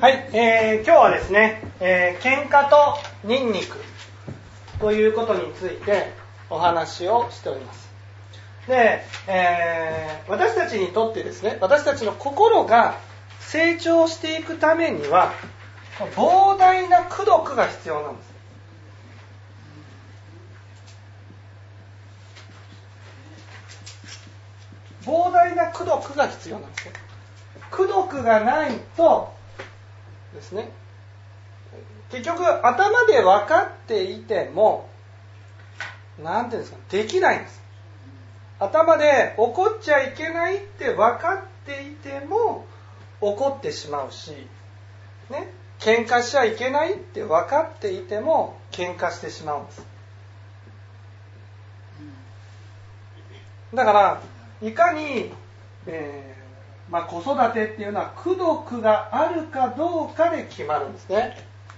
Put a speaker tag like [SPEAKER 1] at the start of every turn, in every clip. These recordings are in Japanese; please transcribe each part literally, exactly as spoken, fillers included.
[SPEAKER 1] はい、えー、今日はですね、えー、喧嘩とニンニクということについてお話をしております。で、えー、私たちにとってですね、私たちの心が成長していくためには膨大な功徳が必要なんです。膨大な功徳が必要なんですね。功徳がないとですね、結局頭で分かっていてもなんていうんですか、できないんです。頭で怒っちゃいけないって分かっていても怒ってしまうし、ね、喧嘩しちゃいけないって分かっていても喧嘩してしまうんです。だからいかに、えーまあ、子育てっていうのは功徳があるかどうかで決まるんですね。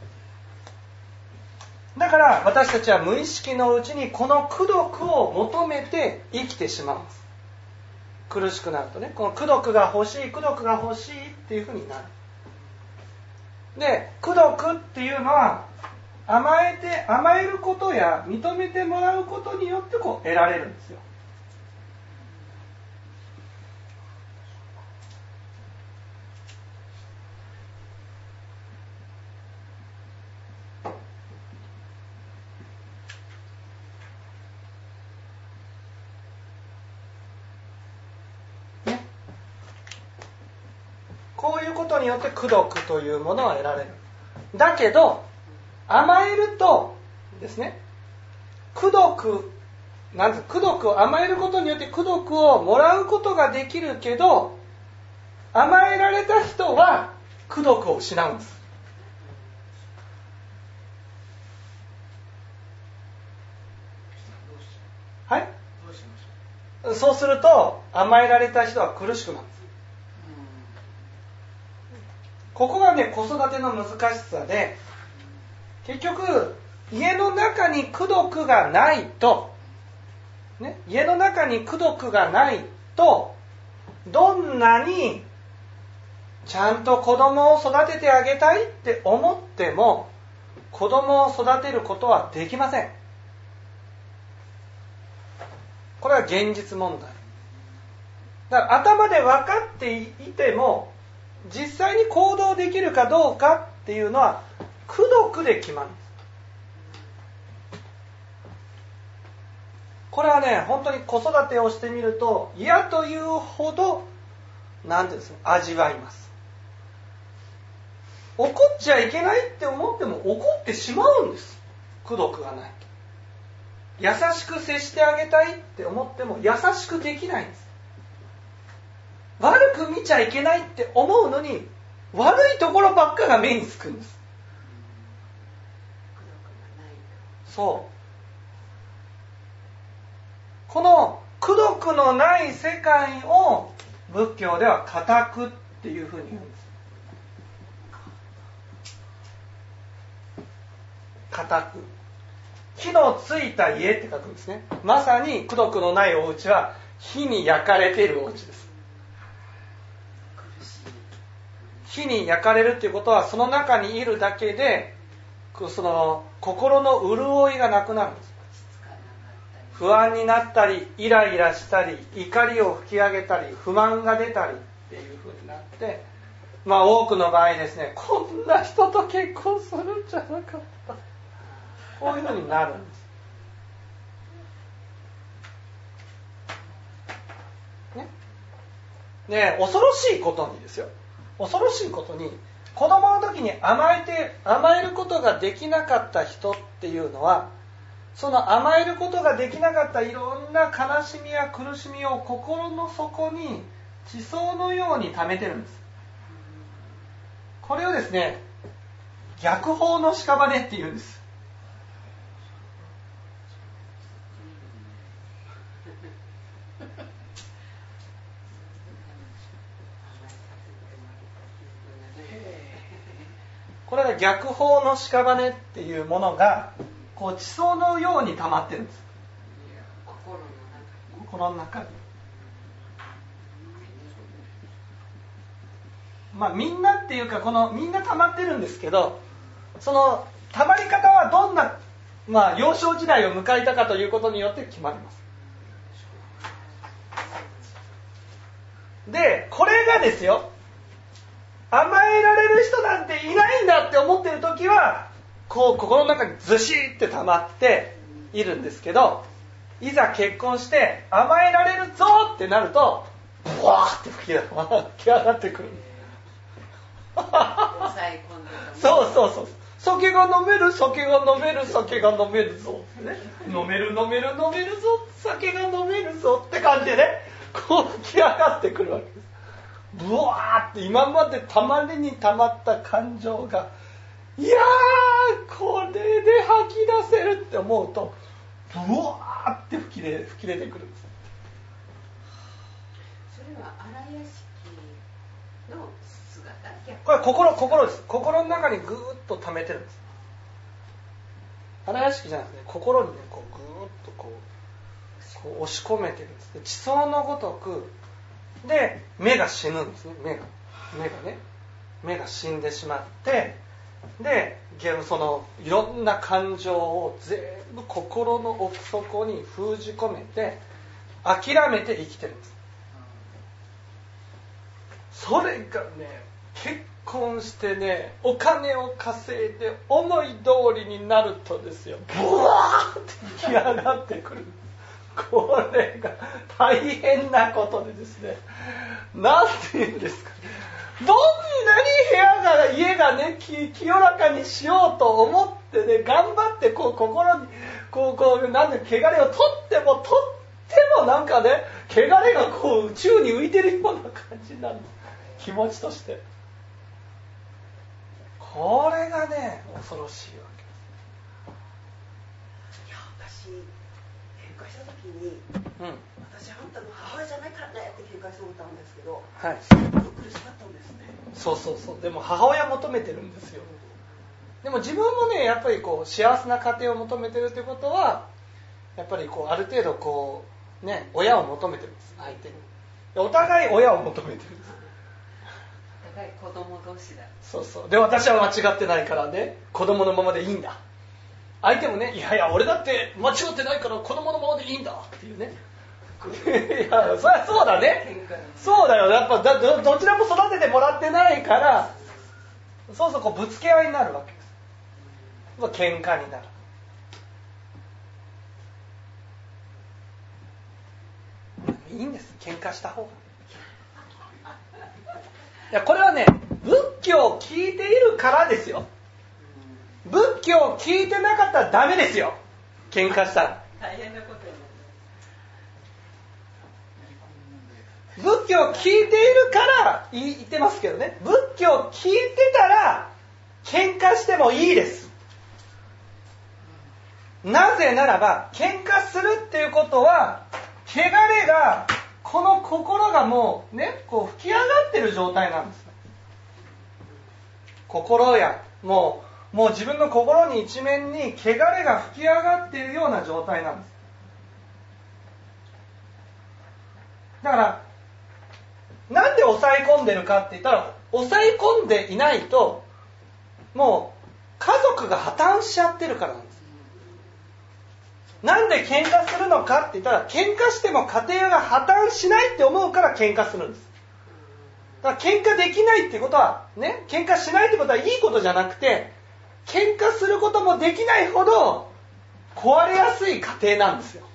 [SPEAKER 1] だから私たちは無意識のうちにこの功徳を求めて生きてしまうんです。苦しくなるとね、この功徳が欲しい功徳が欲しいっていうふうになる。で、功徳っていうのは甘えて甘えることや認めてもらうことによってこう得られるんですよ。こういうことによって功徳というものを得られる。だけど甘えるとですね、功徳なんて功徳を甘えることによって功徳をもらうことができるけど、甘えられた人は功徳を失うんです。はい？そうすると甘えられた人は苦しくなるんです。ここがね、子育ての難しさで、結局家の中に功徳がないと、ね、家の中に功徳がないと、どんなにちゃんと子供を育ててあげたいって思っても、子供を育てることはできません。これは現実問題。だから頭で分かっていても、実際に行動できるかどうかっていうのは功徳で決まるんです。これはね、本当に子育てをしてみると嫌というほどなんていうんですか、味わいます。怒っちゃいけないって思っても怒ってしまうんです。功徳がないと。優しく接してあげたいって思っても優しくできないんです。悪く見ちゃいけないって思うのに悪いところばっかが目につくんです。そう。この功徳のない世界を仏教では火宅っていうふうに言うんです。火宅。火のついた家って書くんですね。まさに功徳のないお家は火に焼かれているお家です。火に焼かれるっていうことはその中にいるだけでその心の潤いがなくなるんです。不安になったりイライラしたり怒りを吹き上げたり不満が出たりっていう風になって、まあ多くの場合ですね、こんな人と結婚するんじゃなかった、こういう風になるんです。ね、で恐ろしいことにですよ、恐ろしいことに子供の時に甘えて甘えることができなかった人っていうのは、その甘えることができなかったいろんな悲しみや苦しみを心の底に地層のように溜めてるんです。これをですね、逆法の屍って言うんです。これが逆法の屍っていうものがこう地層のように溜まってるんです。心の中に。 まあみんなっていうかこのみんな溜まってるんですけど、その溜まり方はどんな、まあ、幼少時代を迎えたかということによって決まります。でこれがですよ、甘えられる人なんていないんだって思ってる時はこう心の中にずしって溜まっているんですけど、いざ結婚して甘えられるぞってなるとブワーって吹き上がってくる。そうそうそう、酒が飲める酒が飲める酒が飲めるぞ、ね、飲める飲める飲めるぞ酒が飲めるぞって感じでね、こう吹き上がってくるわけです。ブワーって今までたまりにたまった感情が、いやーこれで吐き出せるって思うとブワーって吹き出、吹き出てくるんです。
[SPEAKER 2] それは荒屋敷の姿？
[SPEAKER 1] これ心、心です。心の中にぐーっと溜めてるんです。荒屋敷じゃなくて、ね、心にねこうぐーっとこう、こう押し込めてるんです。地層のごとくで目が死ぬんですね。目が目がね目が死んでしまって、でそのいろんな感情を全部心の奥底に封じ込めて諦めて生きてるんです。それがね、結婚してね、お金を稼いで思い通りになるとですよ、ブワーって吹き上がってくる。これが大変なことでですね、なんていうんですか、どんなに部屋が家がね清らかにしようと思ってね、頑張ってこう心にこうこうなんで汚れを取っても取ってもなんかね、汚れがこう宇宙に浮いてるような感じになる。気持ちとしてこれがね恐ろしいわけです。
[SPEAKER 2] いや、私喧嘩した時に、うん、私あんたの母親じゃないからねって喧嘩して思ったんですけど、はい、すごく苦しかったんですね。
[SPEAKER 1] そうそうそう、でも母親求めてるんですよ。でも自分もねやっぱりこう幸せな家庭を求めてるということはやっぱりこうある程度こうね親を求めてるんです。相手にお互い親を求めてるんです。
[SPEAKER 2] 子供同士だ。
[SPEAKER 1] そうそう。で私は間違ってないからね、子供のままでいいんだ。相手もね、いやいや俺だって間違ってないから子供のままでいいんだっていうね。いやそりゃそうだね。そうだよ。やっぱ ど, どちらも育ててもらってないから、そうそうこうぶつけ合いになるわけです。まあ、喧嘩になる。いいんです。喧嘩した方が。いやこれはね仏教を聞いているからですよ。仏教を聞いてなかったらダメですよ。喧嘩したら
[SPEAKER 2] 大変なこと
[SPEAKER 1] になる。仏教を聞いているから言ってますけどね、仏教を聞いてたら喧嘩してもいいです。なぜならば喧嘩するっていうことは汚れがこの心がもうねこう吹き上がってる状態なんです。心やもうもう自分の心に一面に汚れが吹き上がっているような状態なんです。だからなんで抑え込んでるかって言ったら、抑え込んでいないともう家族が破綻しちゃってるからなんです。なんで喧嘩するのかって言ったら、喧嘩しても家庭が破綻しないって思うから喧嘩するんです。だから喧嘩できないってことはね、喧嘩しないってことはいいことじゃなくて、喧嘩することもできないほど壊れやすい家庭なんですよ。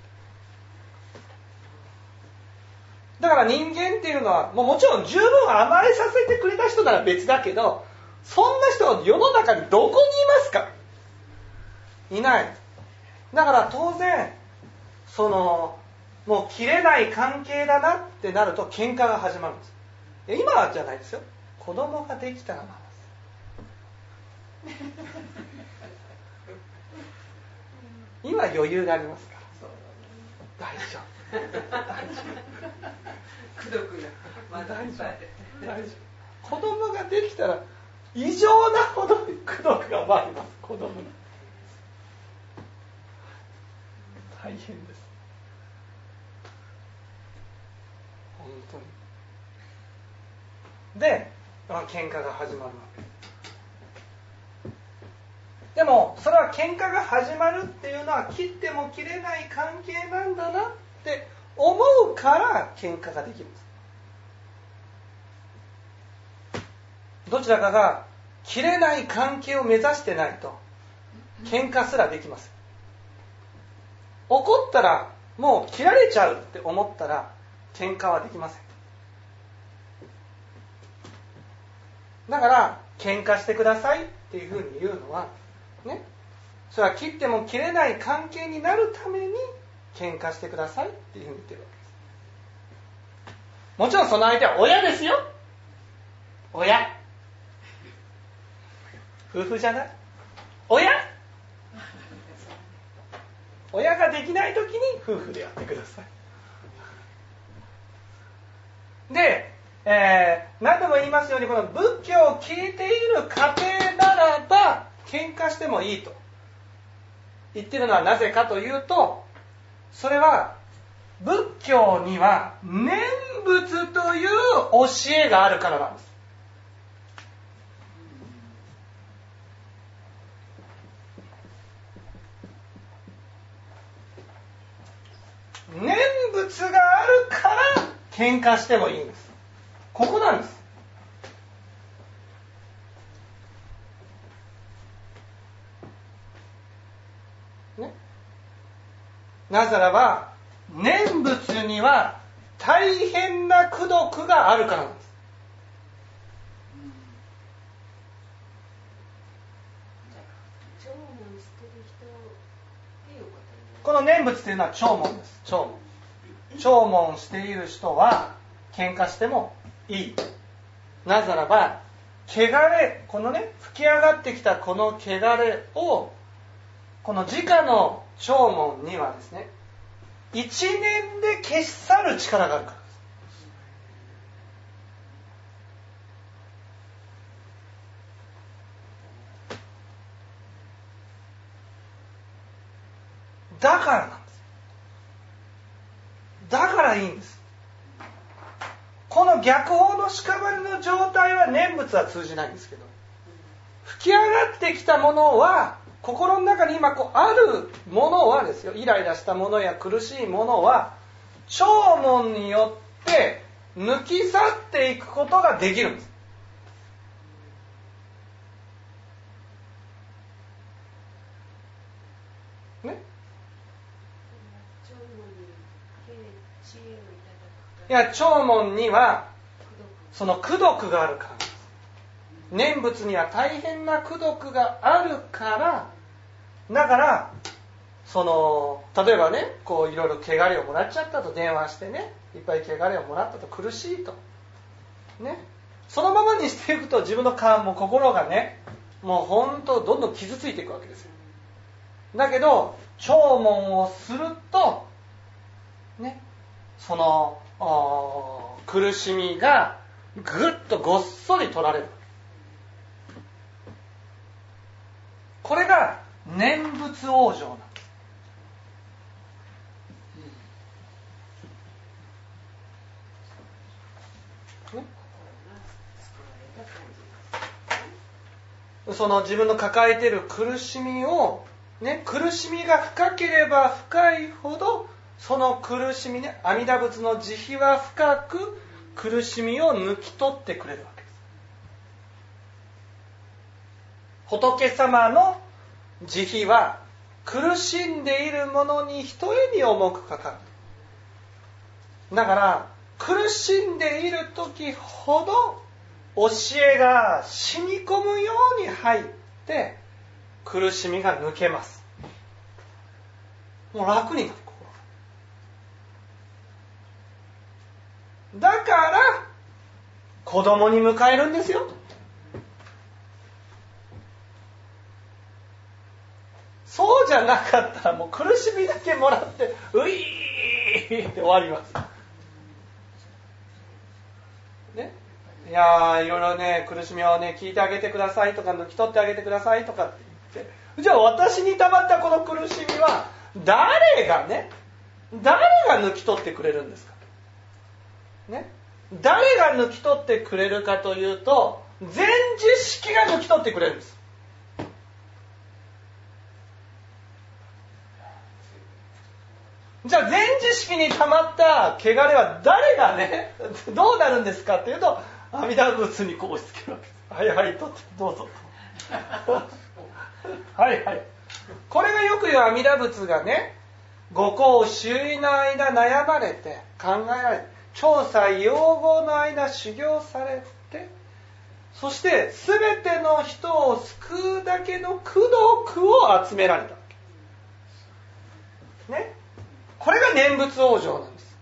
[SPEAKER 1] だから人間っていうのはもうもちろん十分甘えさせてくれた人なら別だけど、そんな人は世の中にどこにいますか？いない。だから当然そのもう切れない関係だなってなると喧嘩が始まるんです。今はじゃないですよ。子供ができたらなんです。今余裕がありますから大丈夫。大丈夫。
[SPEAKER 2] 功徳がまだ
[SPEAKER 1] 大丈夫。大丈夫。子供ができたら異常なほど功徳が回ります。子供に。大変です。本当に。で、 喧嘩が始まるわけでもそれは喧嘩が始まるっていうのは切っても切れない関係なんだなって思うから喧嘩ができるんです。どちらかが切れない関係を目指してないと喧嘩すらできません。怒ったらもう切られちゃうって思ったら喧嘩はできません。だから喧嘩してくださいっていうふうに言うのはね、それは切っても切れない関係になるために喧嘩してくださいっていうふうに言ってるわけです。もちろんその相手は親ですよ。親。夫婦じゃない。親。親ができないときに夫婦でやってください。で、えー、何度も言いますようにこの仏教を聞いている家庭ならば喧嘩してもいいと言ってるのはなぜかというと、それは仏教には念仏という教えがあるからなんです。念仏があるから喧嘩してもいいんです。ここなんです。ね、なぜならば念仏には大変な功徳があるからなんです。この念仏というのは弔問です。弔問。弔問している人は喧嘩してもいい。なぜならば汚れ、このね吹き上がってきたこの汚れをこの直の弔問にはですね一年で消し去る力があるからです。だからなんです。だからいいんです。この逆法の屍の状態は念仏は通じないんですけど、吹き上がってきたものは心の中に今こうあるものはですよ、イライラしたものや苦しいものは弔問によって抜き去っていくことができるんです。ね、いや弔問にはその功徳があるからです。念仏には大変な功徳があるから、だからその例えばねこういろいろ汚れをもらっちゃったと電話してね、いっぱい汚れをもらったと苦しいとね、そのままにしていくと自分の感も心がねもう本当どんどん傷ついていくわけですよ。だけど弔問をするとね、その苦しみがぐっとごっそり取られる。これが念仏往生なんです、ね、その自分の抱えている苦しみを、ね、苦しみが深ければ深いほどその苦しみね、阿弥陀仏の慈悲は深く苦しみを抜き取ってくれるわけです。仏様の慈悲は苦しんでいるものにひとえに重くかかる。だから苦しんでいる時ほど教えが染み込むように入って苦しみが抜けます。もう楽になる。だから子供に迎えるんですよ。そうじゃなかったらもう苦しみだけもらってういーって終わります、ね、いやーいろいろね苦しみをね聞いてあげてくださいとか抜き取ってあげてくださいとかって言って、じゃあ私に溜まったこの苦しみは誰がね誰が抜き取ってくれるんですかね。 誰が抜き取ってくれるかというと、全知識が抜き取ってくれるんです。じゃあ全知識に溜まった汚れは誰がね、どうなるんですかっていうと、阿弥陀仏にこう押し付けるわけです。はいはい、とってどうぞ。はいはい。これがよく言う阿弥陀仏がね、五行周囲の間悩まれて考えられて、調査養合の間修行されて、そして全ての人を救うだけの功徳を集められたわけ。ね。これが念仏往生なんです。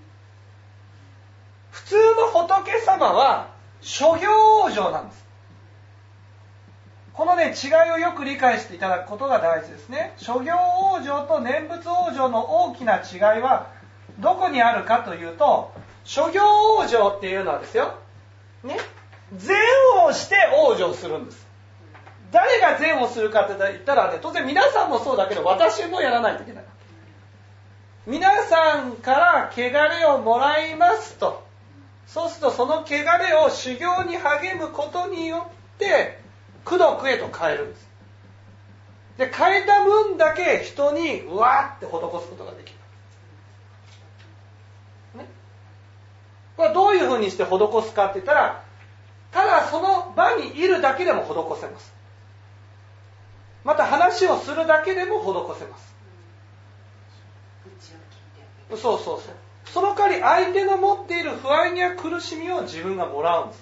[SPEAKER 1] 普通の仏様は諸行往生なんです。このね、違いをよく理解していただくことが大事ですね。諸行往生と念仏往生の大きな違いはどこにあるかというと、諸行往生っていうのはですよ、ね、善をして往生するんです。誰が善をするかって言ったらね、当然皆さんもそうだけど、私もやらないといけない。皆さんから汚れをもらいますと。そうするとその汚れを修行に励むことによって功徳へと変えるんです。で、変えた分だけ人にうわーって施すことができる。ね、これはどういうふうにして施すかって言ったら、ただその場にいるだけでも施せます。また話をするだけでも施せます。そうそうそう。その代わり相手の持っている不安や苦しみを自分がもらうんです。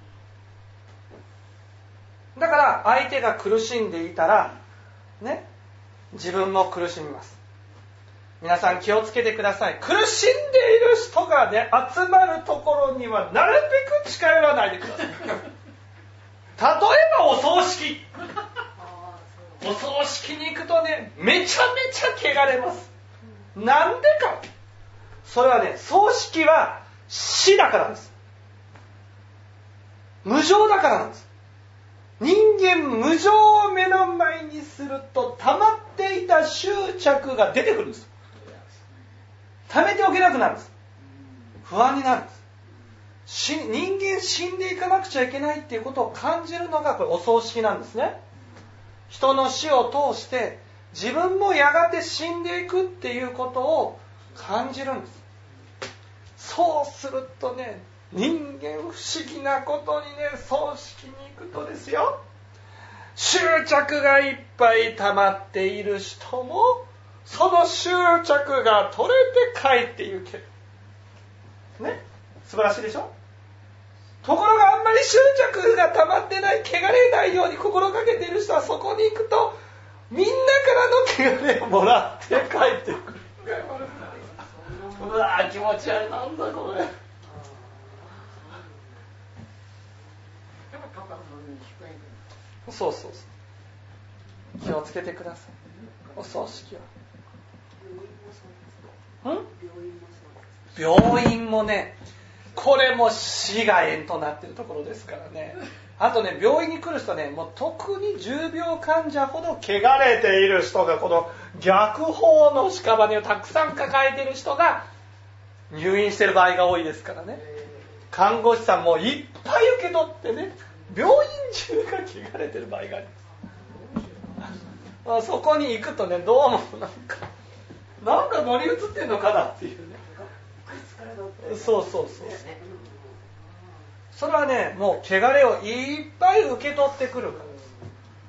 [SPEAKER 1] だから相手が苦しんでいたらね、自分も苦しみます。皆さん気をつけてください。苦しんでいる人がね、集まるところにはなるべく近寄らないでください。例えばお葬式。お葬式に行くとね、めちゃめちゃ汚れます。なんでか。それはね、葬式は死だからです。無常だからなんです。人間無常を目の前にすると溜まっていた執着が出てくるんです。溜めておけなくなるんです。不安になるんです。人間死んでいかなくちゃいけないっていうことを感じるのがこれお葬式なんですね。人の死を通して自分もやがて死んでいくっていうことを感じるんです。そうするとね、人間不思議なことにね、葬式に行くとですよ、執着がいっぱい溜まっている人もその執着が取れて帰って行けるね、素晴らしいでしょ。ところがあんまり執着が溜まってない、汚れないように心がけている人はそこに行くとみんなからの汚れをもらって帰ってくる。うわー気持ち悪い、なんだこれ。そうそうそう、気をつけてください。お葬式は。ん？病院もね、これも死が縁となっているところですからね。あとね、病院に来る人はね、もう特に重病患者ほど汚れている人が、この逆法の屍をたくさん抱えている人が入院している場合が多いですからね。看護師さんもいっぱい受け取ってね、病院中が汚れている場合があります。そこに行くとね、どうもなんかなんか乗り移ってんのかなっていうね。そうそうそう。それはね、もう汚れをいっぱい受け取ってくるからです。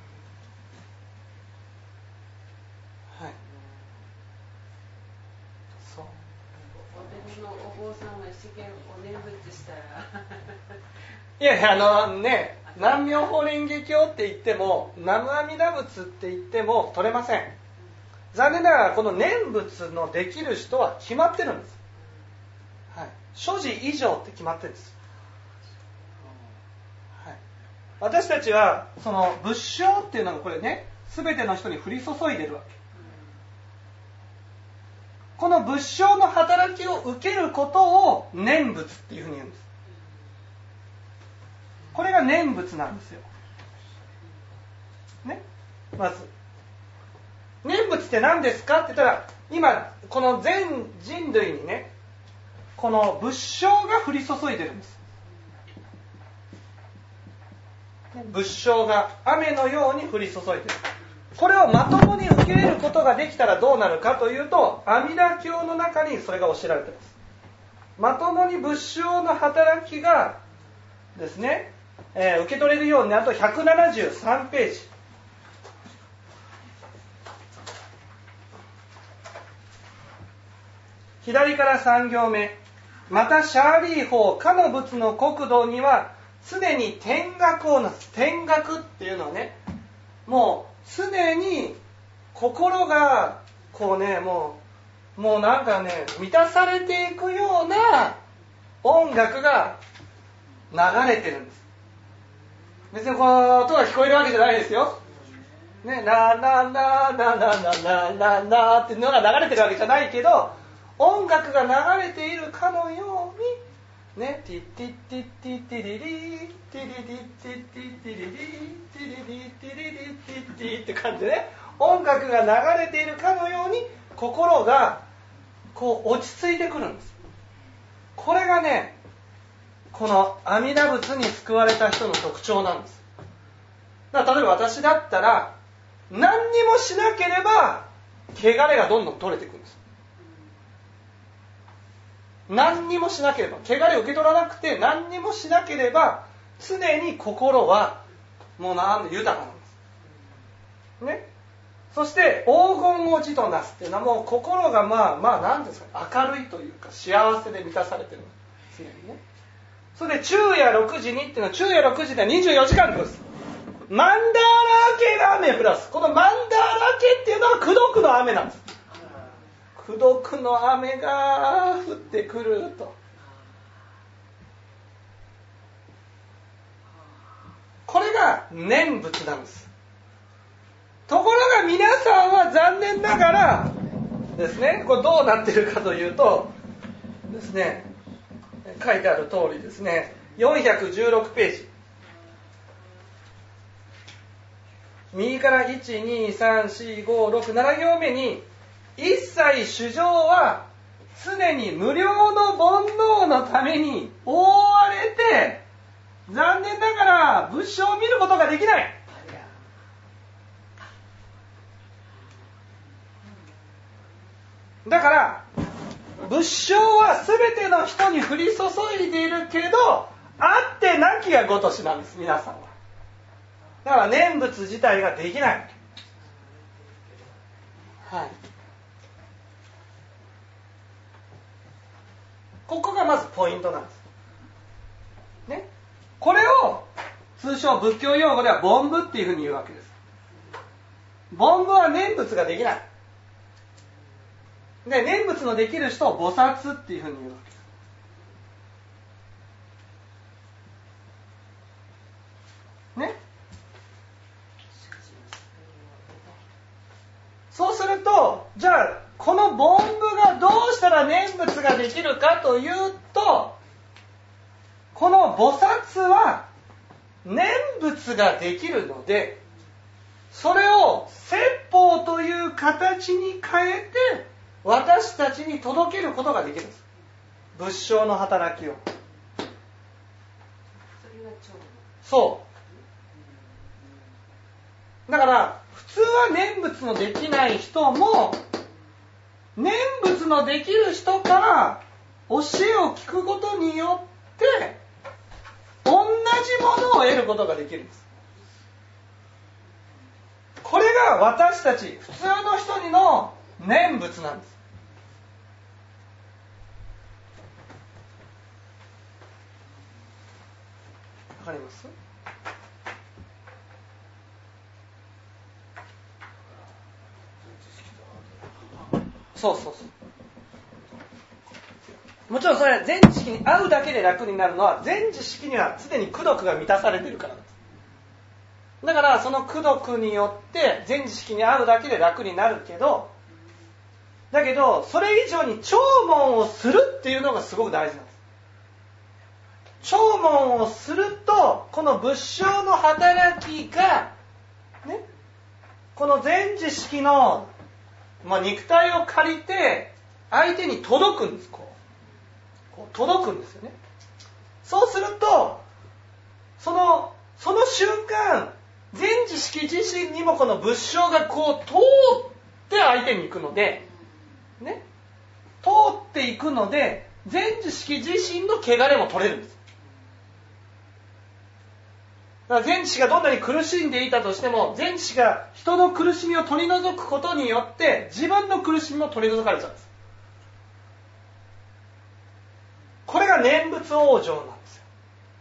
[SPEAKER 1] はい。そう。
[SPEAKER 3] 私のお坊さんは試験お念仏したら
[SPEAKER 1] いやいや、あのね、南無法蓮華経って言っても、南無阿弥陀仏って言っても取れません。残念ながらこの念仏のできる人は決まってるんです。はい。所持以上って決まってるんです。はい。私たちはその仏性っていうのがこれね、全ての人に降り注いでるわけ。この仏性の働きを受けることを念仏っていうふうに言うんです。これが念仏なんですよ。ね。まず念仏って何ですかって言ったら、今この全人類にね、 この物証が降り注いでるんです。物証が雨のように降り注いでいる。これをまともに受け入れることができたらどうなるかというと、阿弥陀経の中にそれが教えられています。まともに物証の働きがですね、えー、受け取れるようになるとひゃくななじゅうさんページ。左からさん行目。またシャーリー法かの仏の国土には常に天学をなす。天学っていうのはね、もう常に心がこうね、もうもうなんかね、満たされていくような音楽が流れてるんです。別にこの音が聞こえるわけじゃないですよ。ね、ななななななななっていうのが流れてるわけじゃないけど、音楽が流れているかのようにね、ティッティッティッティッティリリーティリリッティッティッティリリーティリリッティリリッティッティって感じでね、音楽が流れているかのように心がこう落ち着いてくるんです。これがね、この阿弥陀仏に救われた人の特徴なんです。だから例えば私だったら何にもしなければ汚れがどんどん取れていくんです。何にもしなければ、汚れを受け取らなくて何にもしなければ常に心はもうなんで豊かなんですね。そして黄金を字となすっていうのはもう心がまあまあ何ですか、明るいというか幸せで満たされてるんです常にね。それで昼夜ろくじにっていうのは、昼夜ろくじではにじゅうよじかんです。マンダーラー家が雨降らす。このマンダーラー家っていうのは功徳の雨なんです。功徳の雨が降ってくると。これが念仏なんです。ところが皆さんは残念ながらですね、これどうなっているかというとですね、書いてある通りですね、よんひゃくじゅうろくページ。右からいち、に、さん、よん、ご、ろく、なな行目に、一切衆生は常に無料の煩悩のために覆われて、残念ながら仏性を見ることができない。だから仏性は全ての人に降り注いでいるけど、あってなきがごとしなんです、皆さんは。だから念仏自体ができない。はい。ここがまずポイントなんです。ね。これを通称仏教用語では凡夫っていうふうに言うわけです。凡夫は念仏ができない。で、念仏のできる人を菩薩っていうふうに言うわけです。ね。そうすると、じゃあこの凡夫がどうしたら念仏ができるかというと、この菩薩は念仏ができるので、それを説法という形に変えて私たちに届けることができるんです。仏性の働きを。そう。だから普通は念仏のできない人も念仏のできる人から教えを聞くことによって同じものを得ることができるんです。これが私たち普通の人にの念仏なんです。わかります？そうそうそう。もちろんそれは全知識に会うだけで楽になるのは、全知識には常に功徳が満たされているからです。だからその功徳によって全知識に会うだけで楽になるけど、だけどそれ以上に聴聞をするっていうのがすごく大事なんです。聴聞をするとこの仏性の働きがね、この全知識の、まあ、肉体を借りて相手に届くんです。こう届くんですよね。そうするとそのその瞬間、全知識自身にもこの物証がこう通って相手に行くので、ね、通っていくので全知識自身の汚れも取れるんです。だから全知識がどんなに苦しんでいたとしても、全知識が人の苦しみを取り除くことによって自分の苦しみも取り除かれちゃうんです。これが念仏往生なんですよ。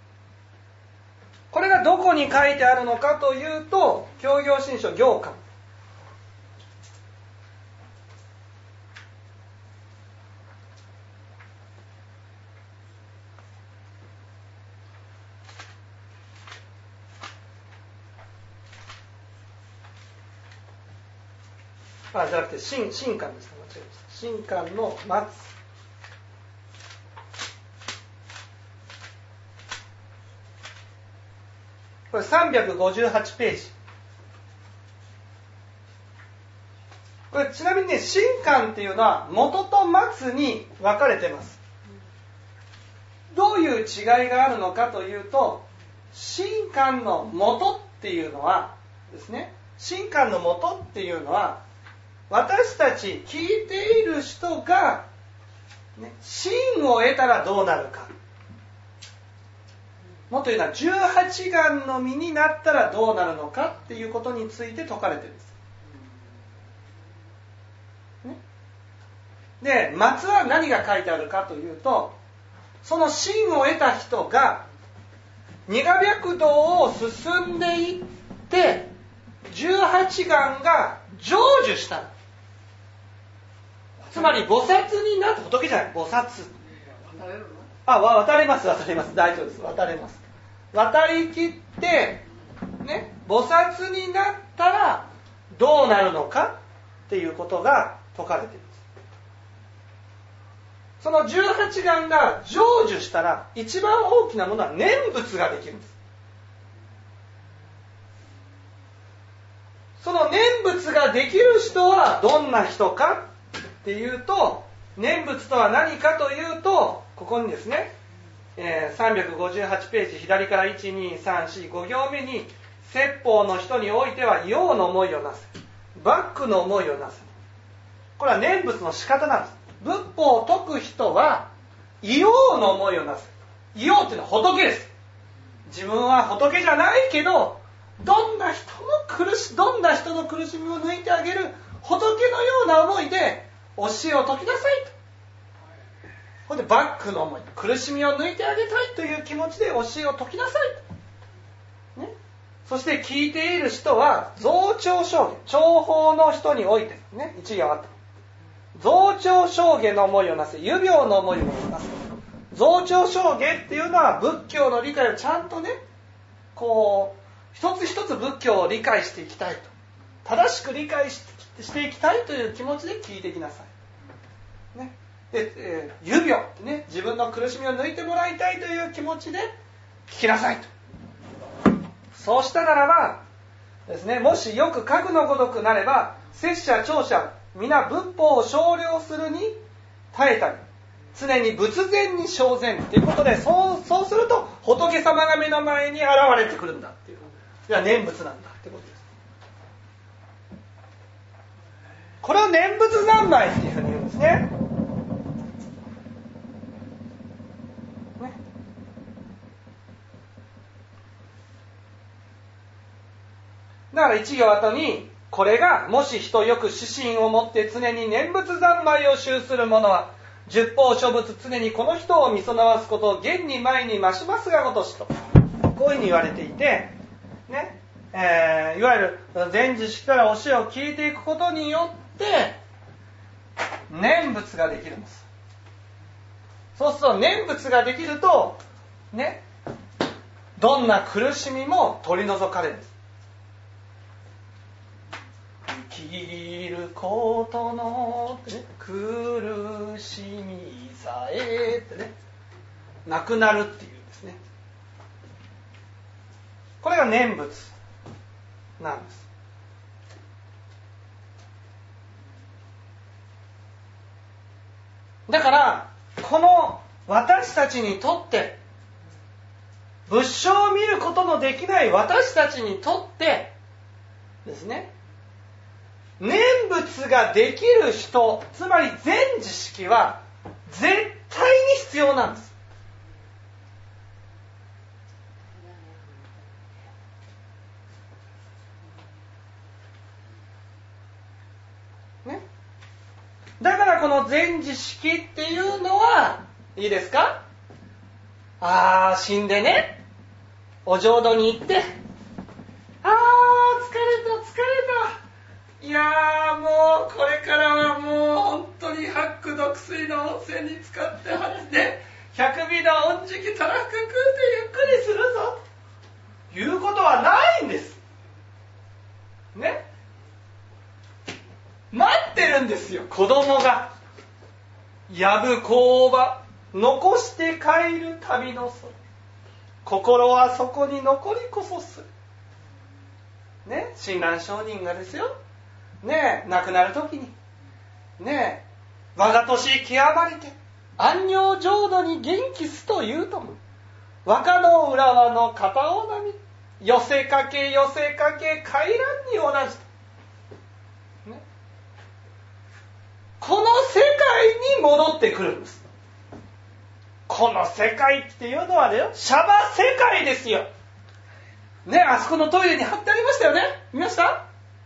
[SPEAKER 1] これがどこに書いてあるのかというと、教行信書行間。あ、じゃなくて新新刊ですね。間違えました。新刊の末。これさんびゃくごじゅうはちページ。これちなみにね、新刊っていうのは元と末に分かれてます。どういう違いがあるのかというと、新刊の元っていうのはですね、新刊の元っていうのは、私たち聞いている人が、ね、真を得たらどうなるか。もっと言うのはじゅうはち願の身になったらどうなるのかっていうことについて説かれてるんです。ね、で、末は何が書いてあるかというと、その真を得た人が二河白道を進んでいってじゅうはち願が成就した。つまり菩薩になって、仏じゃない、菩薩。あ、渡れます、渡れます、大丈夫です、渡れます。渡りきって、ね、菩薩になったらどうなるのかっていうことが説かれています。そのじゅうはち願が成就したら、一番大きなものは念仏ができるんです。その念仏ができる人はどんな人かっていうと、念仏とは何かというと、ここにですね、えー、さんびゃくごじゅうはちページ左からいち、に、さん、よん、ご行目に、説法の人においては用の思いをなす、バックの思いをなす。これは念仏の仕方なんです。仏法を説く人は異様の思いをなす。異様っていうのは仏です。自分は仏じゃないけど、どんな人の苦しどんな人の苦しみを抜いてあげる仏のような思いで教えを説きなさいと。これでバックの思い、苦しみを抜いてあげたいという気持ちで教えを説きなさいと、ね、そして聞いている人は増長証言、長法の人において、ね、一行あった増長証言の思いをなせ、有病の思いをなせ。増長証言っていうのは仏教の理解をちゃんとね、こう一つ一つ仏教を理解していきたいと、正しく理解し、していきたいという気持ちで聞いていきなさい、ね、で、えー、有病ってね、自分の苦しみを抜いてもらいたいという気持ちで聞きなさいと。そうしたならばですね、もしよくかくのごとくなれば、摂者聴者皆仏法を少量するに耐えたり、常に仏前に正然ということで、そう、そうすると仏様が目の前に現れてくるんだっていう、いや念仏なんだってことです。これを念仏三昧っていうふうに言うんですね。ね。だから一行後に、これがもし人よく指針を持って常に念仏三昧を修する者は、十方諸仏常にこの人を見備わすことを現に前に増しますがごとしと、こういうふうに言われていて、ね、えー、いわゆる全知識から教えを聞いていくことによって念仏ができるんです。そうすると念仏ができるとね、どんな苦しみも取り除かれるんです。生きることの、ね、苦しみさえってね、なくなるっていうんですね。これが念仏なんです。だからこの私たちにとって、仏性を見ることのできない私たちにとってですね、念仏ができる人、つまり全知識は絶対に必要なんです。ね。だからこの全知識っていうのは、いいですか？あー、死んでね、お浄土に行って、あー、疲れた、疲れた。いやー、もうこれからはもう本当に八苦毒水の温泉に浸かってはって百味の恩食たらふく食うてゆっくりするぞということはないんですね。待ってるんですよ、子供が。やぶ工場残して帰る旅の空、心はそこに残りこそするね。親鸞上人がですよね、亡くなる時にね、我が年極まりて安養浄土に元気すと言うとも、若の浦和の片尾波、寄せかけ寄せかけ回覧に同じと、ね、この世界に戻ってくるんです。この世界っていうのはね、シャバ世界ですよね。あそこのトイレに貼ってありましたよね、見ました？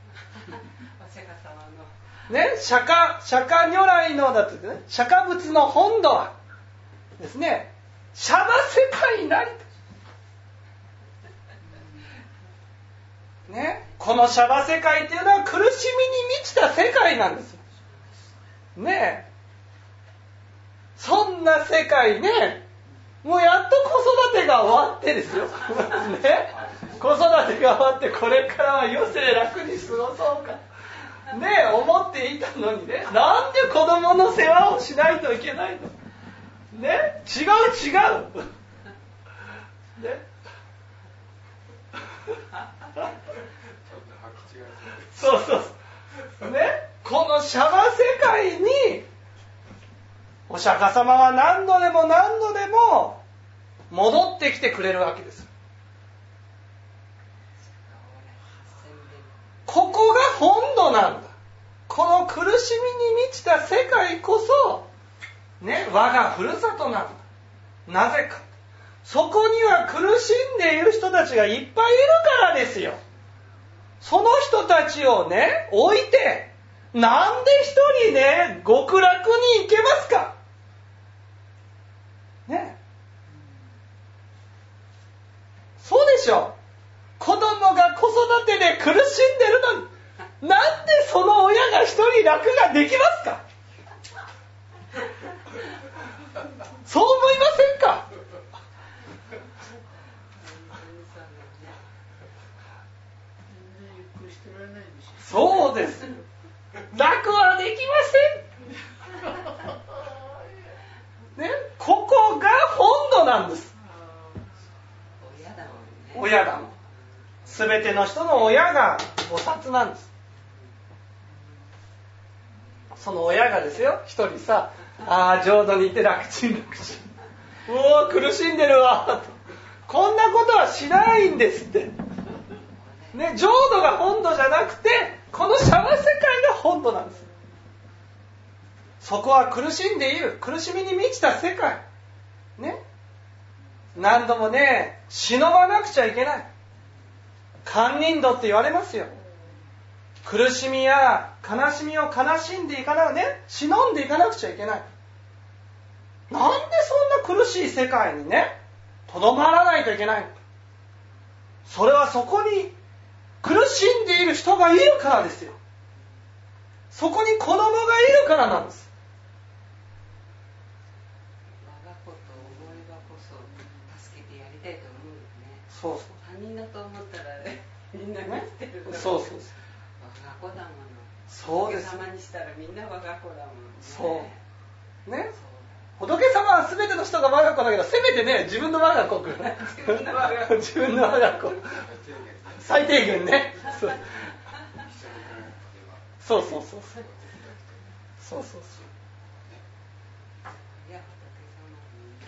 [SPEAKER 1] ね、釈迦、釈迦如来のだってね、釈迦仏の本土はですね、シャバ世界なりと。ね、このシャバ世界っていうのは苦しみに満ちた世界なんですよ。ねえ、そんな世界ね、もうやっと子育てが終わってですよ。ね、子育てが終わってこれからは余生楽に過ごそうか。ねえ、思っていたのにね、なんで子供の世話をしないといけないのね、違う違うねそうそうそうね、このシャバ世界にお釈迦様は何度でも何度でも戻ってきてくれるわけです。ここが本土なんだ。この苦しみに満ちた世界こそ、ね、我がふるさとなんだ。なぜか。そこには苦しんでいる人たちがいっぱいいるからですよ。その人たちをね、置いて、なんで一人ね、極楽に行けますかね。そうでしょ。子供が子育てで苦しんでるのに、なんでその親が一人楽ができますか？そう思いませんか？そうです。楽はできません。ね、ここが本土なんです。親だもんね。親だもん。すべての人の親が菩薩なんです。その親がですよ、一人さ、ああ浄土にいて楽ちん楽ちん、おお苦しんでるわと、こんなことはしないんですってね。浄土が本土じゃなくて、このシャバ世界が本土なんです。そこは苦しんでいる、苦しみに満ちた世界ね。何度もね、忍ばなくちゃいけない。堪忍度って言われますよ。苦しみや悲しみを悲しんでいかなくね、忍んでいかなくちゃいけない。なんでそんな苦しい世界にね、とどまらないといけないのか。それはそこに苦しんでいる人がいるからですよ。そこに子供がいるからなんです。
[SPEAKER 3] 我が子と思えばこそ助けてやりたいと思うよね。
[SPEAKER 1] そうそう。
[SPEAKER 3] 他人だと思ったらみんな見てるから、ね。
[SPEAKER 1] そうそうそう。
[SPEAKER 3] 我が子だもの。
[SPEAKER 1] そうです。
[SPEAKER 3] 仏様にしたらみんな我が子だもん、ね。
[SPEAKER 1] そう。ね。仏様は全ての人が我が子だけど、せめてね、自分の我が子くんね。自分の我が子。自分の我が子。最低限ね。そうそうそうそう。そうそうそう。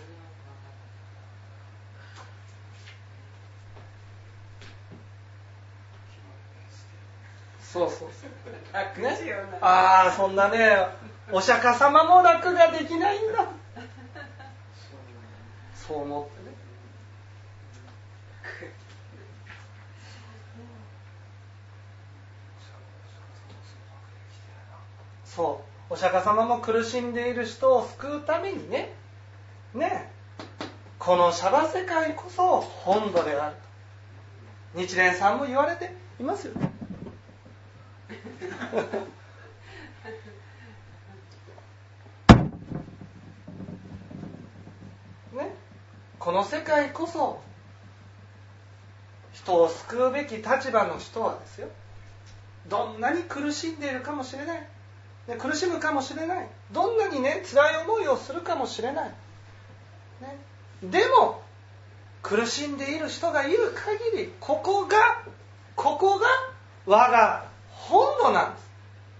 [SPEAKER 1] そうそうそう
[SPEAKER 3] 楽
[SPEAKER 1] ね
[SPEAKER 3] しような、
[SPEAKER 1] ああそんなねお釈迦様も楽ができないんだそう思ってねそうお釈迦様も苦しんでいる人を救うためにねねこのシャバ世界こそ本土であると日蓮さんも言われていますよねねこの世界こそ人を救うべき立場の人はですよどんなに苦しんでいるかもしれない、ね、苦しむかもしれない、どんなにね辛い思いをするかもしれない、ね、でも苦しんでいる人がいる限りここがここが我が本土なんです。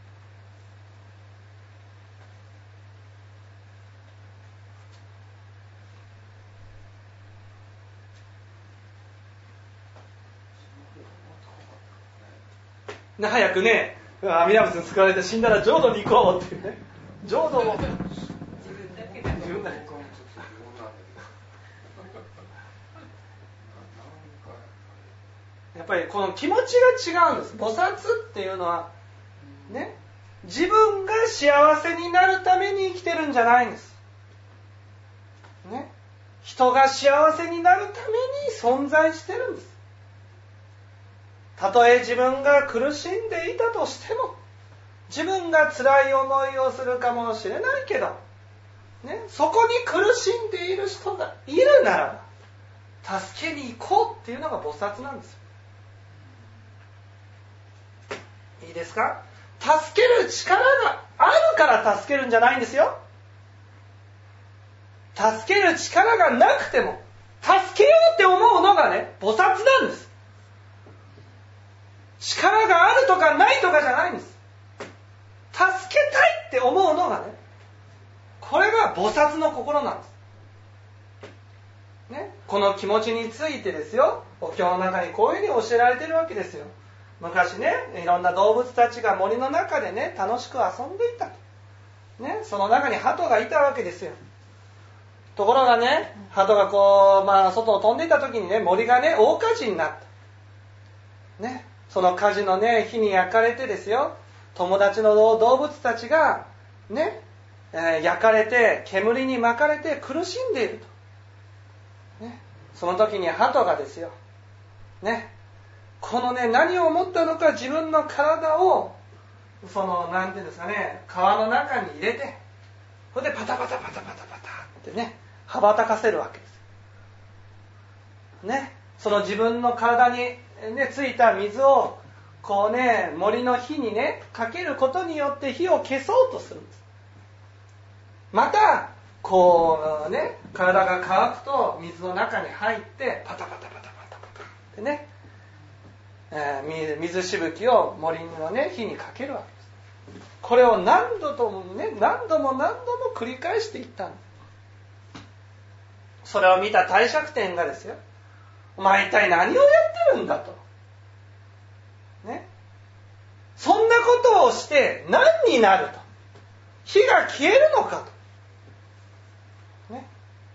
[SPEAKER 1] ね、早くね阿弥陀仏に救われて死んだら浄土に行こうっていうね浄土を自分だけだ自分だけやっぱりこの気持ちが違うんです。菩薩っていうのはね自分が幸せになるために生きてるんじゃないんですね。人が幸せになるために存在してるんです。たとえ自分が苦しんでいたとしても自分が辛い思いをするかもしれないけど、ね、そこに苦しんでいる人がいるならば助けに行こうっていうのが菩薩なんですよ。いいですか？助ける力があるから助けるんじゃないんですよ。助ける力がなくても助けようって思うのがね菩薩なんです。力があるとかないとかじゃないんです。助けたいって思うのがねこれが菩薩の心なんです、ね、この気持ちについてですよお経の中にこういうふうに教えられているわけですよ。昔ねいろんな動物たちが森の中でね楽しく遊んでいた、ね、その中に鳩がいたわけですよ。ところがね鳩がこう、まあ、外を飛んでいた時にね森がね大火事になった、ね、その火事のね火に焼かれてですよ友達の動物たちがね、えー、焼かれて煙に巻かれて苦しんでいると、ね、その時に鳩がですよねこのね何を思ったのか自分の体をそのなんていうんですかね川の中に入れてそれでパタパタパタパタパタってね羽ばたかせるわけですね。その自分の体に、ね、ついた水をこうね森の火にねかけることによって火を消そうとするんです。またこうね体が乾くと水の中に入ってパタパタパタパタパタってね、えー、水しぶきを森のね火にかけるわけです。これを何度ともね何度も何度も繰り返していったんです。それを見た帝釈天がですよお前一体何をやってるんだと、ね、そんなことをして何になると火が消えるのかとね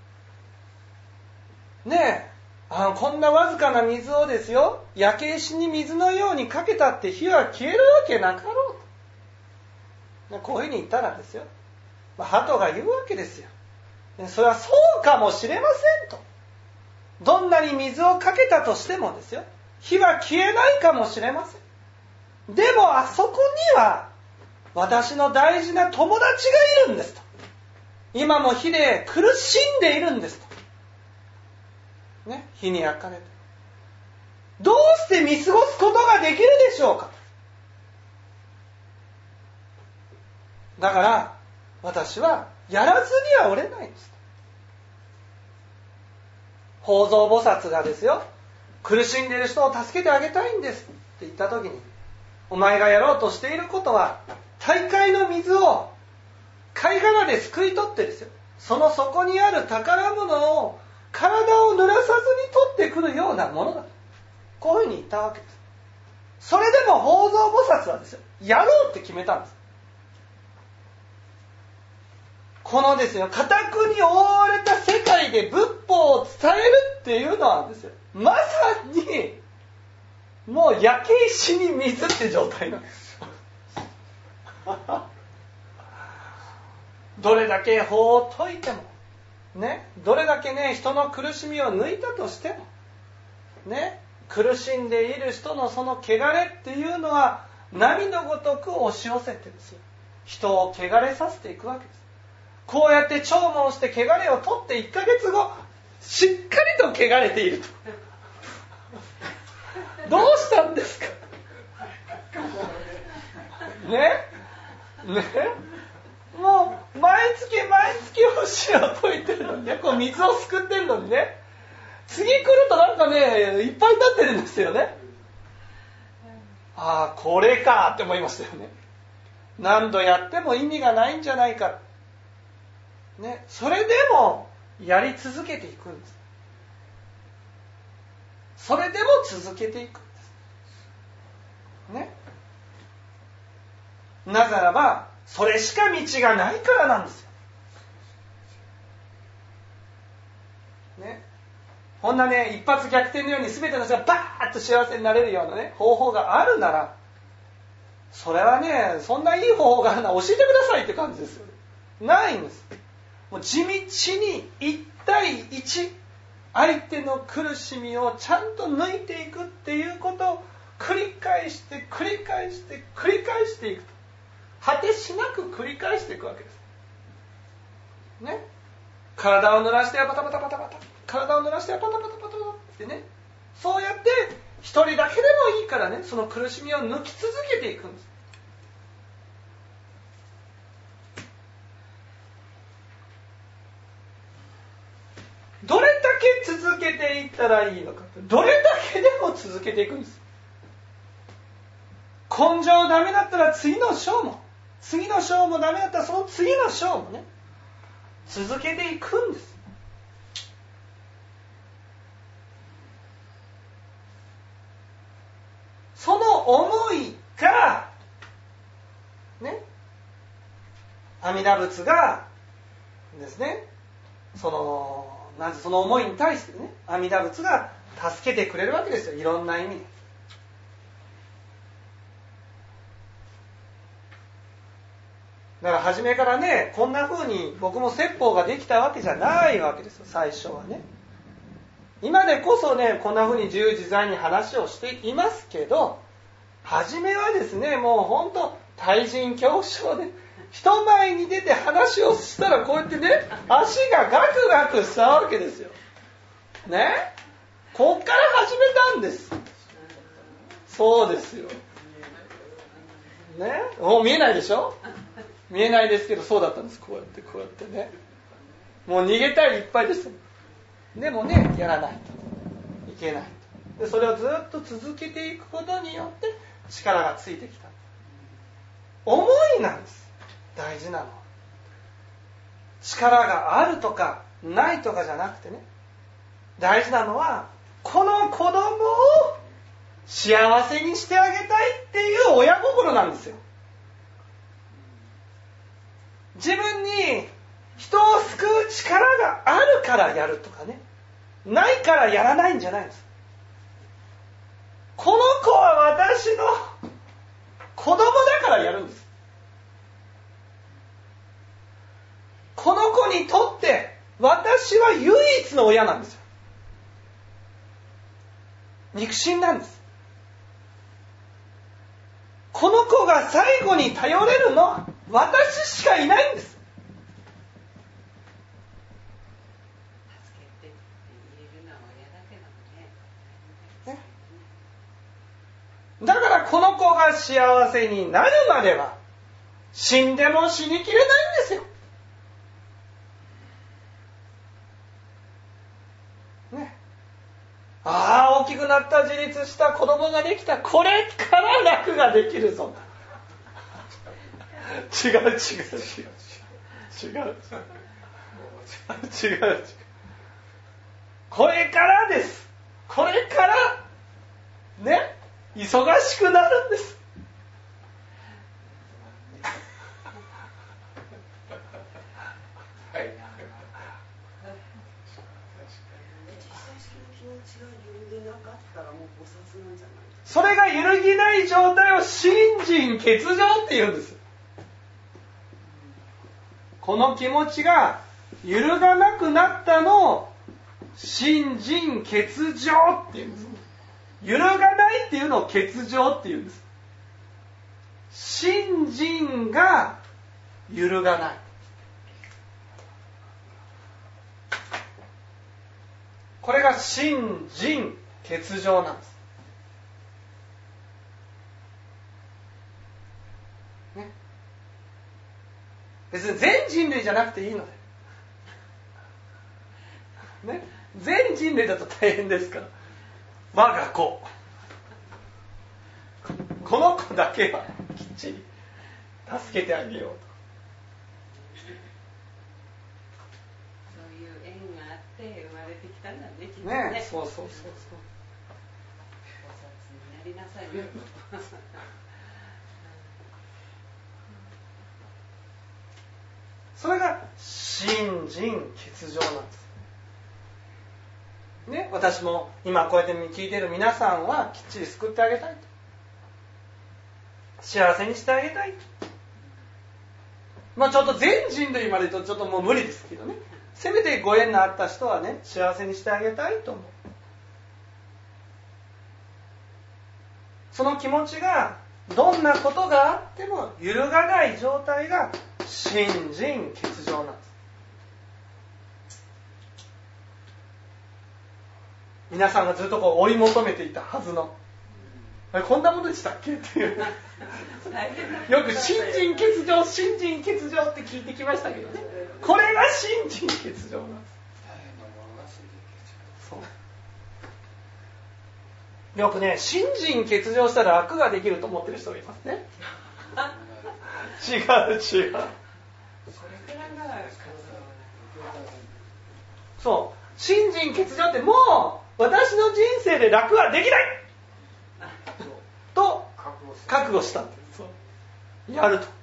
[SPEAKER 1] ねえあのこんなわずかな水をですよ焼け石に水のようにかけたって火は消えるわけなかろうと、ね、こういうふうに言ったらですよ、まあ、鳩が言うわけですよ。それはそうかもしれませんと。どんなに水をかけたとしてもですよ火は消えないかもしれません。でもあそこには私の大事な友達がいるんですと。今も火で苦しんでいるんですと、ね、火に焼かれてどうして見過ごすことができるでしょうか。だから私はやらずにはおれないんです。法蔵菩薩がですよ苦しんでいる人を助けてあげたいんですって言った時にお前がやろうとしていることは大海の水を貝殻ですくい取ってですよその底にある宝物を体を濡らさずに取ってくるようなものだとこういうふうに言ったわけです。 それでも法蔵菩薩はですよ、やろうって決めたんです。このですよ、家宅に覆われた世界で仏法を伝えるっていうのはですよ、まさにもう焼け石に水って状態なんですよ。どれだけ法を説いてもね、どれだけね、人の苦しみを抜いたとしてもね、苦しんでいる人のその汚れっていうのは波のごとく押し寄せてですよ、人を汚れさせていくわけです。こうやって聴聞して汚れを取っていっかげつご、しっかりと汚れていると。どうしたんですかねね、もう毎月毎月教えを解いてるのにね、こう水をすくってるのにね、次来るとなんかね、いっぱいになってるんですよね。ああ、これかって思いましたよね。何度やっても意味がないんじゃないか。ね、それでもやり続けていくんです。それでも続けていくんです。ね。なぜならば、それしか道がないからなんですよ。ね。こんなね、一発逆転のように全ての人がバーッと幸せになれるようなね、方法があるなら、それはね、そんないい方法があるなら教えてくださいって感じですよ。ないんです。もう地道に一対一、相手の苦しみをちゃんと抜いていくっていうことを繰り返して繰り返して繰り返していくと、果てしなく繰り返していくわけですね。体を濡らしてパタパタパタパタ、体を濡らしてパタパタパタパタってね、そうやって一人だけでもいいからね、その苦しみを抜き続けていくんです。どれだけ続けていったらいいのか、どれだけでも続けていくんです。根性ダメだったら次の章も、次の章もダメだったらその次の章もね、続けていくんです。その思いがね、阿弥陀仏がですね、そのなんその思いに対してね、阿弥陀仏が助けてくれるわけですよ、いろんな意味で。だから初めからね、こんな風に僕も説法ができたわけじゃないわけですよ、最初はね。今でこそね、こんな風に自由自在に話をしていますけど、初めはですね、もう本当対人恐怖症で、人前に出て話をしたらこうやってね、足がガクガクしたわけですよ。ね、こっから始めたんです。そうですよ。ね、もう見えないでしょ？見えないですけど、そうだったんです。こうやってこうやってね。もう逃げたいいっぱいでした。でもね、やらないといけないと。で、それをずっと続けていくことによって力がついてきた。思いなんです。大事なのは。力があるとかないとかじゃなくてね、大事なのはこの子供を幸せにしてあげたいっていう親心なんですよ。自分に人を救う力があるからやるとかね、ないからやらないんじゃないんです。この子は私の子供だからやるんです。この子にとって私は唯一の親なんですよ。肉親なんです。この子が最後に頼れるのは私しかいないんです。
[SPEAKER 3] 助けてって言えるのは親だけなのね。
[SPEAKER 1] だからこの子が幸せになるまでは死んでも死にきれないんですよ。ね。ああ、大きくなった自立した子供ができた。これから楽ができるぞ。違う違う違う違う違う違う違う違う。これからです。これからね、 忙しくなるんです。それが揺るぎない状態を信心欠如って言うんです。この気持ちが揺るがなくなったのを信心欠如って言うんです。揺るがないっていうのを欠如って言うんです。信心が揺るがない。これが信心欠如なんです。ね、別に全人類じゃなくていいので、ね、全人類だと大変ですから、我が子、この子だけはきっちり助けてあげようと。
[SPEAKER 3] そういう縁があって生まれてきたんだね、きっとね。
[SPEAKER 1] ね、そうそうそうそう。
[SPEAKER 3] お札になりなさいよ。
[SPEAKER 1] それが信心欠如なんです。ね、私も今こうやって聞いている皆さんはきっちり救ってあげたいと。幸せにしてあげたい。まあちょっと全人類までとちょっともう無理ですけどね。せめてご縁のあった人はね、幸せにしてあげたいと思う。その気持ちがどんなことがあっても揺るがない状態が信心欠如なんです。皆さんがずっとこう追い求めていたはずの、あれこんなものでしたっけっていうよく信心欠如信心欠如って聞いてきましたけどね、これが信心欠如なんです。そうよくね、信心欠如したら楽ができると思ってる人がいますね。違う違う。そう、信心欠如ってもう私の人生で楽はできないと覚悟した。そうやると。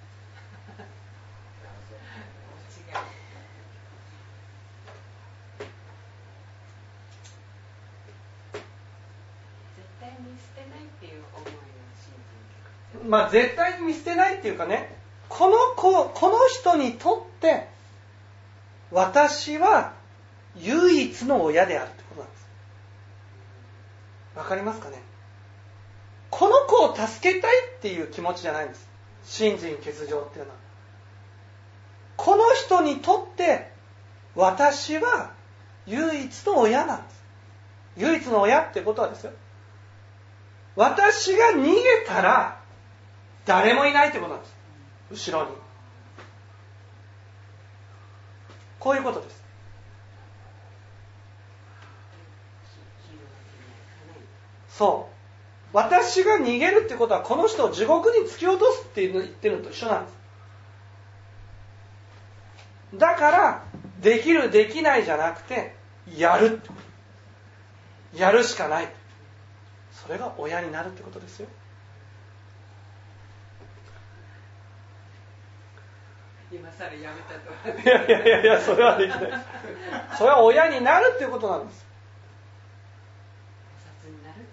[SPEAKER 1] まあ絶対に見捨てないっていうかね、この子、この人にとって私は唯一の親であるってことなんです。わかりますかね。この子を助けたいっていう気持ちじゃないんです。信心欠如っていうのは、この人にとって私は唯一の親なんです。唯一の親ってことはですよ、私が逃げたら誰もいないってことなんです。後ろに。こういうことです。そう。私が逃げるってことはこの人を地獄に突き落とすって言ってるのと一緒なんです。だからできるできないじゃなくてやるってこと。やるしかない。それが親になるってことですよ。
[SPEAKER 3] 今更やめたと。
[SPEAKER 1] いやいやいやいや、それはできない。それは親になるっていうことなんです。
[SPEAKER 3] お札になるってこと。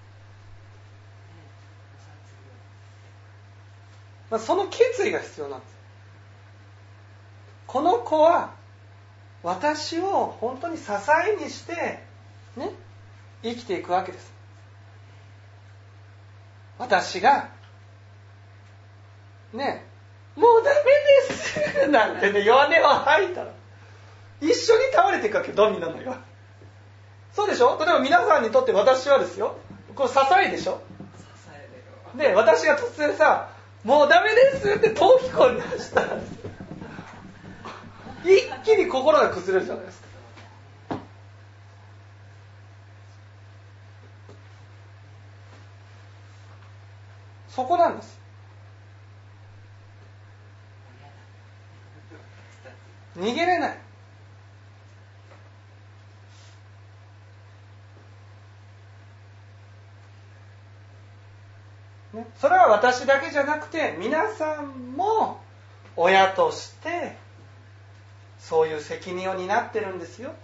[SPEAKER 1] まあ、その決意が必要なんです。この子は私を本当に支えにしてね、生きていくわけです。私がね、もうダメですなんてね、弱音を吐いたら一緒に倒れていくわけ、ドミノのように。そうでしょ。例えば皆さんにとって私はですよ、これ支えでしょ。
[SPEAKER 3] 支えるよ。
[SPEAKER 1] で、私が突然さ、もうダメですって逃避行に走ったら一気に心が崩れるじゃないですか。そこなんです。逃げれない。 ね、それは私だけじゃなくて皆さんも親としてそういう責任を担ってるんですよ。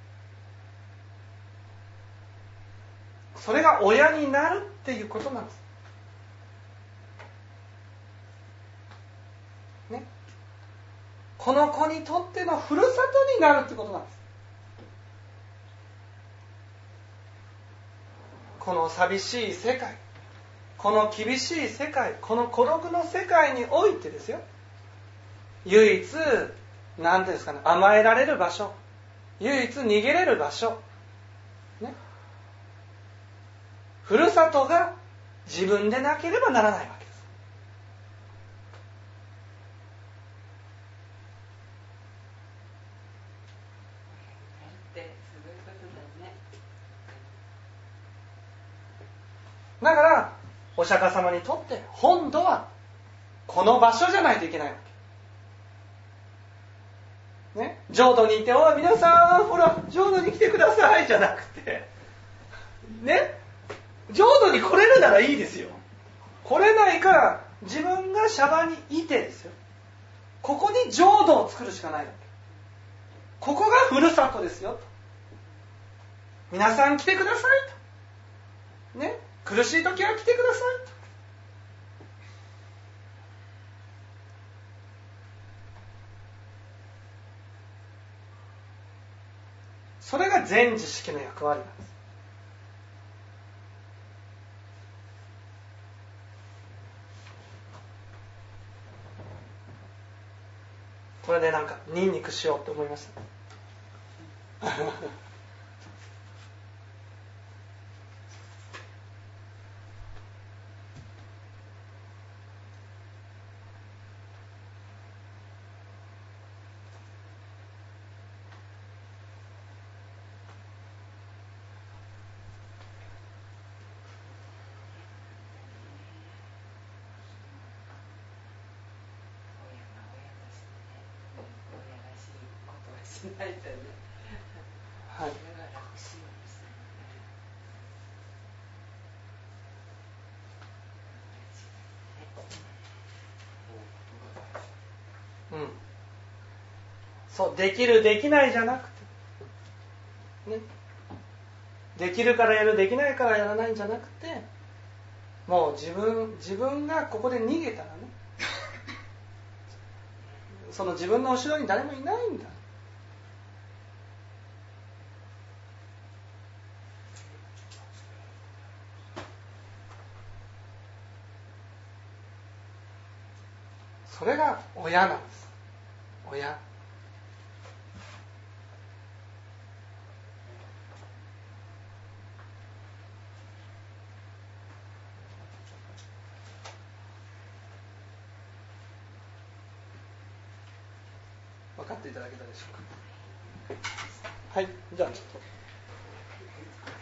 [SPEAKER 1] それが親になるっていうことなんです、ね、この子にとってのふるさとになるってことなんです。この寂しい世界、この厳しい世界、この孤独の世界においてですよ、唯一何ていうんですかね、甘えられる場所、唯一逃げれる場所、ね、ふるさとが自分でなければならないわけです。だからお釈迦様にとって本土はこの場所じゃないといけないわけ。ね、浄土にいて、おい皆さんほら浄土に来てくださいじゃなくて、ね、浄土に来れるならいいですよ。来れないから自分がシャバにいてですよ、ここに浄土を作るしかないわけ。ここがふるさとですよと。皆さん来てくださいと、ね、苦しい時は来てくださいと。それが全知識の役割なんです。これでなんかニンニクしようって思いました
[SPEAKER 3] しないとね。
[SPEAKER 1] はい。うん。そう、できるできないじゃなくて、ね、できるからやる、できないからやらないんじゃなくて、もう自分自分がここで逃げたらね、その自分の後ろに誰もいないんだ。それが親なんです。親。分かっていただけたでしょうか。はい、じゃあちょっと。